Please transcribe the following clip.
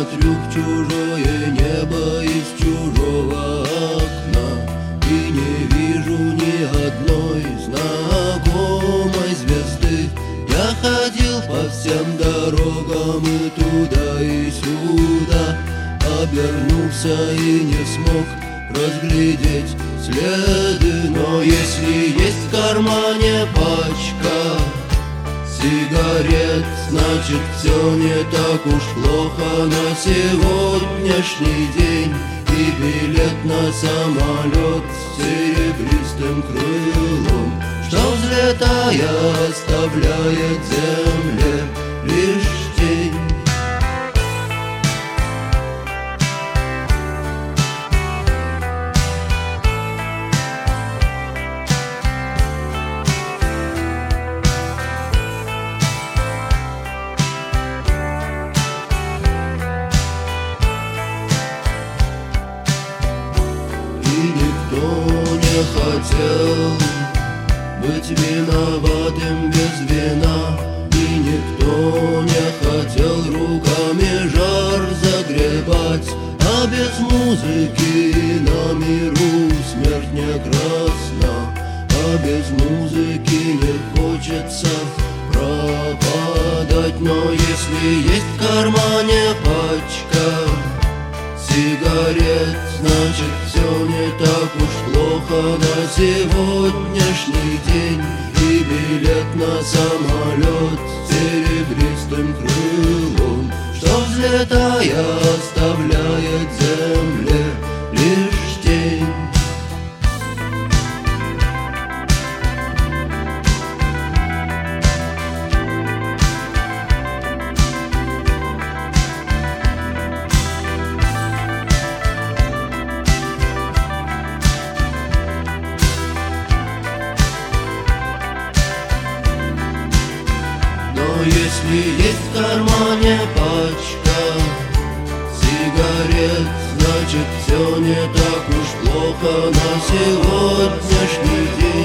смотрю в чужое небо из чужого окна и не вижу ни одной знакомой звезды. Я ходил по всем дорогам и туда, и сюда, обернулся и не смог разглядеть следы. Но если есть в кармане пачка сигарет, значит все не так уж плохо на сегодняшний день. И билет на самолет с серебристым крылом, что, взлетая, оставляет земле лишь тень. Никто не хотел быть виноватым без вина, и никто не хотел руками жар загребать. А без музыки на миру смерть не красна, а без музыки не хочется пропадать. Но если есть в кармане пачка сигарет, значит все не так уж плохо на сегодняшний день. И билет на самолет с серебристым крылом, что, взлетая, оставляет земле лишь тень. Но если есть в кармане пачка сигарет, значит все не так уж плохо на сегодняшний день.